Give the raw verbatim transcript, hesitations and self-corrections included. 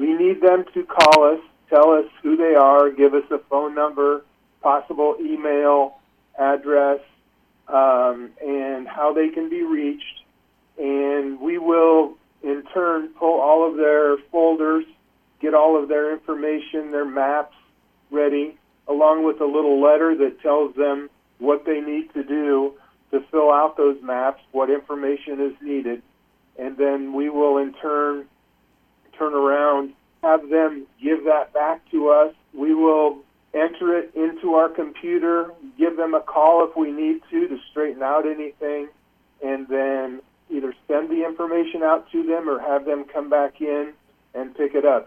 we need them to call us, tell us who they are, give us a phone number, possible email address, um, and how they can be reached. And we will, in turn, pull all of their folders, get all of their information, their maps ready, along with a little letter that tells them what they need to do to fill out those maps, what information is needed. And then we will, in turn, turn around, have them give that back to us. We will enter it into our computer, give them a call if we need to to straighten out anything, and then either send the information out to them or have them come back in and pick it up.